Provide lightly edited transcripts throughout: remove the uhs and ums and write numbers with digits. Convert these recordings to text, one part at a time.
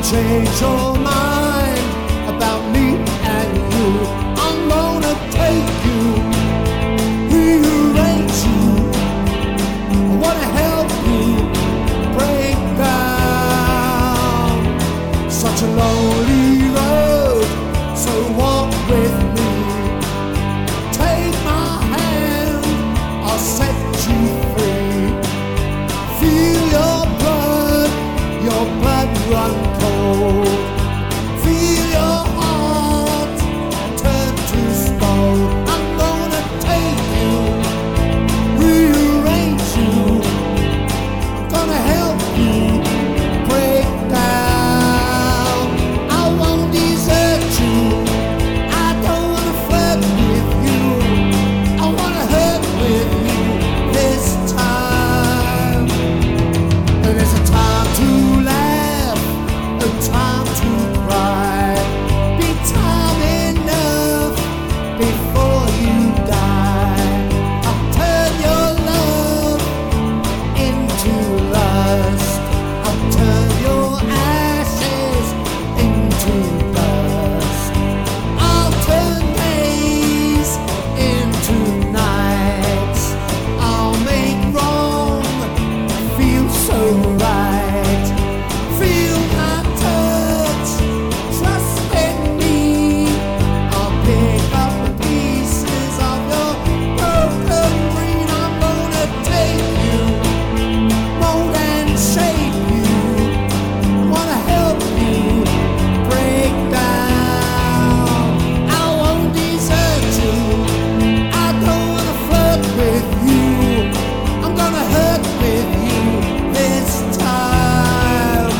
change your mind about me and you. I'm gonna take you, rearrange you. I wanna help you break down such a lonely road. So walk with me, take my hand, I'll set you free. Feel your blood run cold. Feel your heart turn to stone. I'm gonna take you, rearrange you. I'm gonna help you break down. I won't desert you. I don't wanna flirt with you. I wanna hurt with you this time. There's a time to laugh, a time to cry. Be time enough before you die. I'll turn your love into lust. I'll turn your ashes into dust. I'll turn days into nights. I'll make wrong feel so right. Feel my touch, trust in me. I'll pick up the pieces of your broken dream. I'm gonna take you, mold and shape you. Wanna help you break down. I won't desert you. I don't wanna flirt with you. I'm gonna hurt with you this time.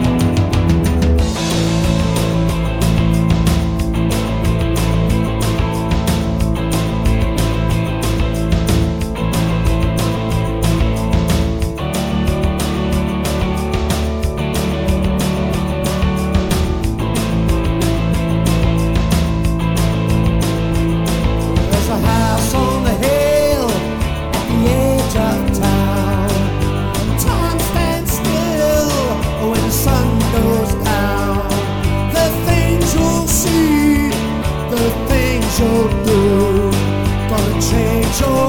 There's a house on the hill at the edge of town. Time stands still when the sun goes down. The things you'll see, the things you'll do, gonna change your